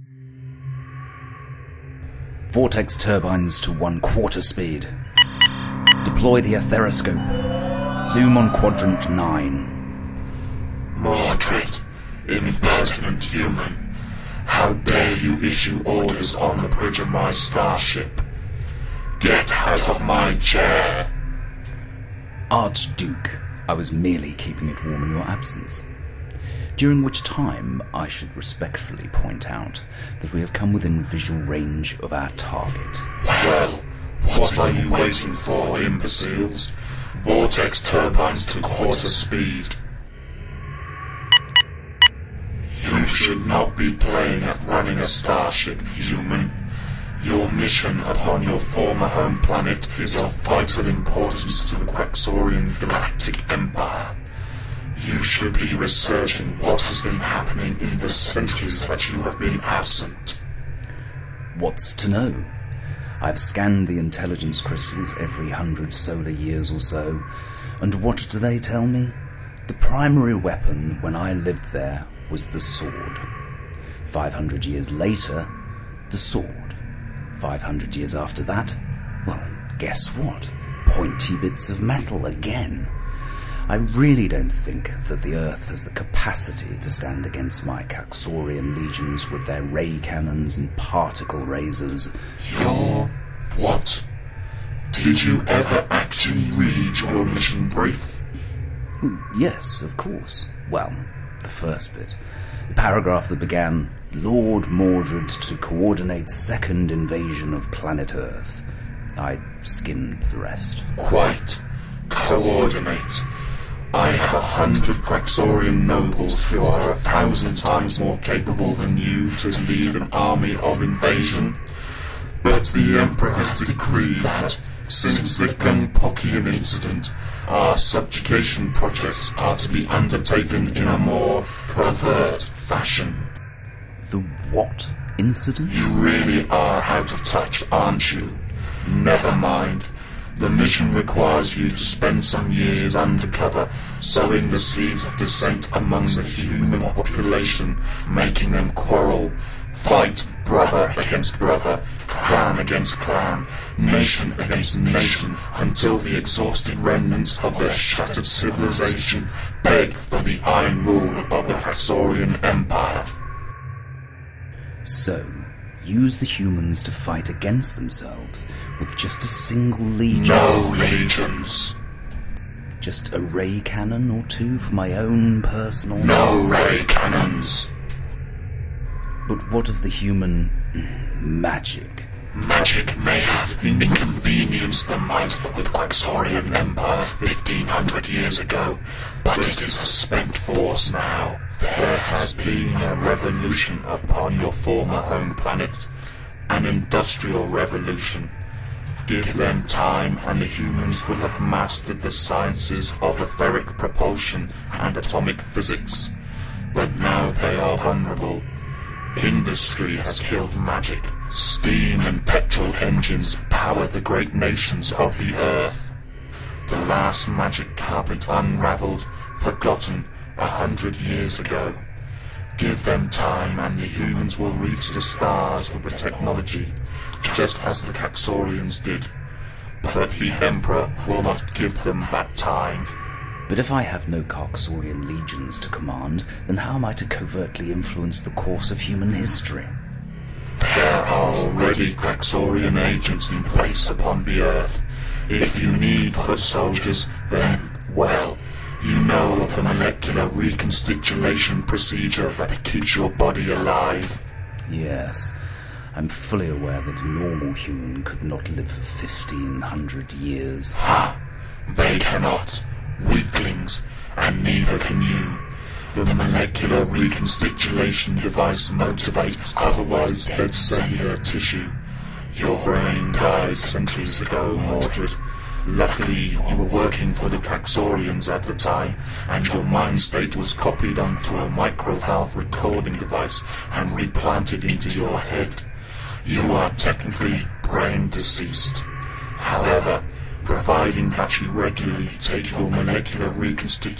Vortex turbines to 1/4 speed. Deploy the etheroscope. Zoom on quadrant 9. Mordred, impertinent human. How dare you issue orders on the bridge of my starship? Get out of my chair! Archduke, I was merely keeping it warm in your absence. During which time I should respectfully point out that we have come within visual range of our target. Well, what are you waiting for, imbeciles? Vortex turbines to 1/4 speed. You should not be playing at running a starship, human. Your mission upon your former home planet is of vital importance to the Quaxorian Galactic Empire. You should be researching what has been happening in the centuries that you have been absent. What's to know? I've scanned the intelligence crystals every 100 solar years or so, and what do they tell me? The primary weapon when I lived there was the sword. 500 years later, the sword. 500 years after that, well, guess what? Pointy bits of metal again. I really don't think that the Earth has the capacity to stand against my Quaxorian legions with their ray cannons and particle razors. Your what? Did you ever actually read your mission brief? Yes, of course. Well, the first bit. The paragraph that began, Lord Mordred to coordinate second invasion of planet Earth. I skimmed the rest. Quite. Coordinate. I have 100 Quaxorian nobles who are 1,000 times more capable than you to lead an army of invasion. But the Emperor has decreed that, since the Gunpokian incident, our subjugation projects are to be undertaken in a more covert fashion. The what incident? You really are out of touch, aren't you? Never mind. The mission requires you to spend some years undercover, sowing the seeds of dissent among the human population, making them quarrel, fight brother against brother, clan against clan, nation against nation, until the exhausted remnants of their shattered civilization beg for the iron rule of the Quaxorian Empire. So, use the humans to fight against themselves with just a single legion? No legions. Just a ray cannon or two for my own personal... No ray cannons. But what of the human... magic? Magic may have inconvenienced the might of the Quaxorian Empire 1,500 years ago, but it is a spent force now. There has been a revolution upon your former home planet, an industrial revolution. Give them time and the humans will have mastered the sciences of etheric propulsion and atomic physics. But now they are vulnerable. Industry has killed magic. Steam and petrol engines power the great nations of the Earth. The last magic carpet unraveled, forgotten 100 years ago. Give them time and the humans will reach the stars with the technology, just as the Quaxorians did. But the Emperor will not give them that time. But if I have no Quaxorian legions to command, then how am I to covertly influence the course of human history? There are already Quaxorian agents in place upon the Earth. If you need foot soldiers, then, well, you know of the molecular reconstitution procedure that keeps your body alive. Yes, I'm fully aware that a normal human could not live for 1,500 years. Ha! They cannot. Weaklings, and neither can you. The molecular reconstitution device motivates otherwise dead cellular tissue. Your brain died centuries ago, Mordred. Luckily, you were working for the Quaxorians at the time, and your mind state was copied onto a microvalve recording device and replanted into your head. You are technically brain deceased. However, providing that you regularly take your molecular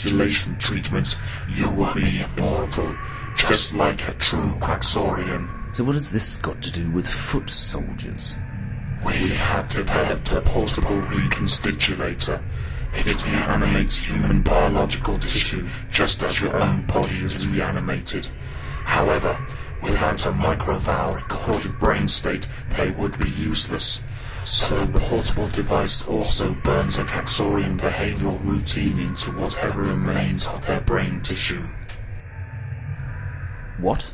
reconstitution treatment, you will be immortal, just like a true Quaxorian. So what has this got to do with foot soldiers? We have developed a portable reconstitulator. It reanimates human biological tissue just as your own body is reanimated. However, without a microvalve recorded brain state, they would be useless. So the portable device also burns a Caxorian behavioral routine into whatever remains of their brain tissue. What?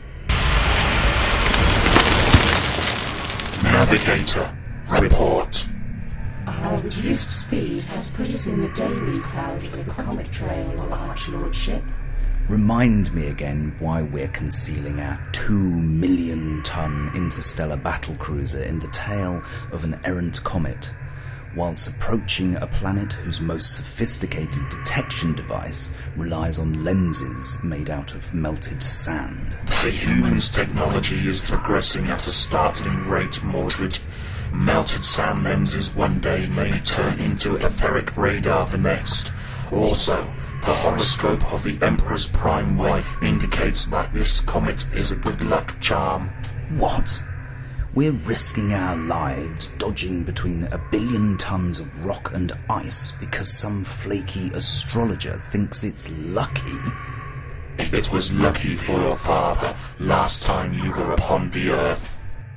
Navigator, report. Our reduced speed has put us in the debris cloud of the comet trail, Your Archlordship. Remind me again why we're concealing our 2 million ton interstellar battlecruiser in the tail of an errant comet, whilst approaching a planet whose most sophisticated detection device relies on lenses made out of melted sand. The humans' technology is progressing at a startling rate, Mordred. Melted sand lenses one day may turn into etheric radar the next. Also, the horoscope of the Emperor's prime wife indicates that this comet is a good luck charm. What? We're risking our lives dodging between 1 billion tons of rock and ice because some flaky astrologer thinks it's lucky? It was lucky for your father last time you were upon the earth.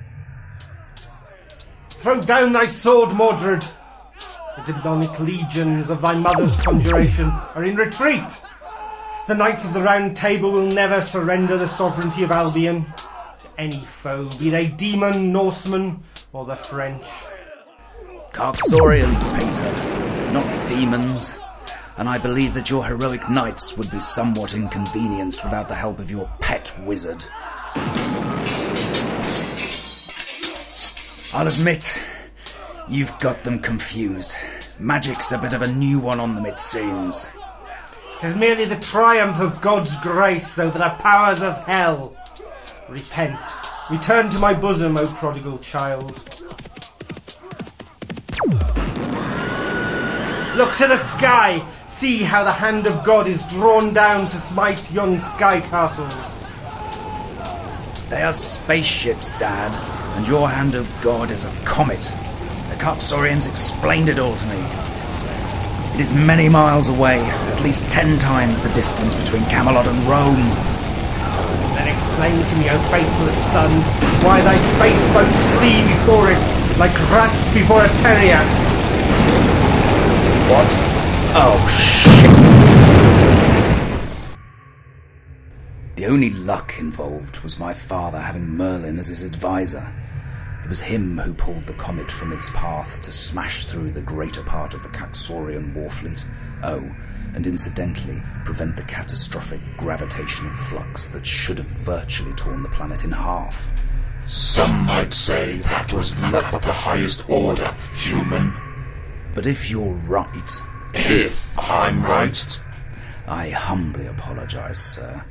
Throw down thy sword, Mordred! The demonic legions of thy mother's conjuration are in retreat! The Knights of the Round Table will never surrender the sovereignty of Albion to any foe, be they demon, Norseman, or the French. Caxorians, Peter, not demons. And I believe that your heroic knights would be somewhat inconvenienced without the help of your pet wizard. I'll admit, you've got them confused. Magic's a bit of a new one on them, it seems. 'Tis merely the triumph of God's grace over the powers of hell. Repent. Return to my bosom, O prodigal child. Look to the sky! See how the hand of God is drawn down to smite yon sky castles. They are spaceships, Dad, and your hand of God is a comet. The Caxorians explained it all to me. It is many miles away, at least 10 times the distance between Camelot and Rome. Then explain to me, O faithless son, why thy space boats flee before it, like rats before a terrier. What? Oh, shit! The only luck involved was my father having Merlin as his advisor. It was him who pulled the comet from its path to smash through the greater part of the Caxorian warfleet. Oh, and incidentally, prevent the catastrophic gravitational flux that should have virtually torn the planet in half. Some might say that was luck of the highest order, human. But if you're right... If I'm right? I humbly apologize, sir.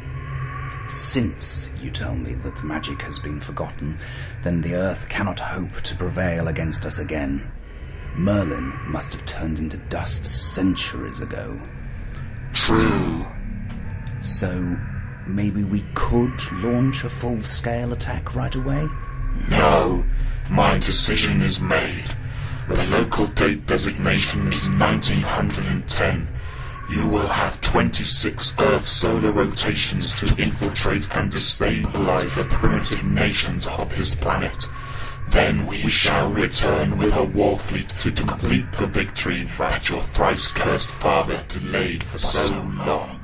Since you tell me that magic has been forgotten, then the Earth cannot hope to prevail against us again. Merlin must have turned into dust centuries ago. True. So, maybe we could launch a full-scale attack right away? No, my decision is made. The local date designation is 1910. You will have 26 Earth solar rotations to infiltrate and destabilize the primitive nations of this planet. Then we shall return with a war fleet to complete the victory that your thrice-cursed father delayed for so long.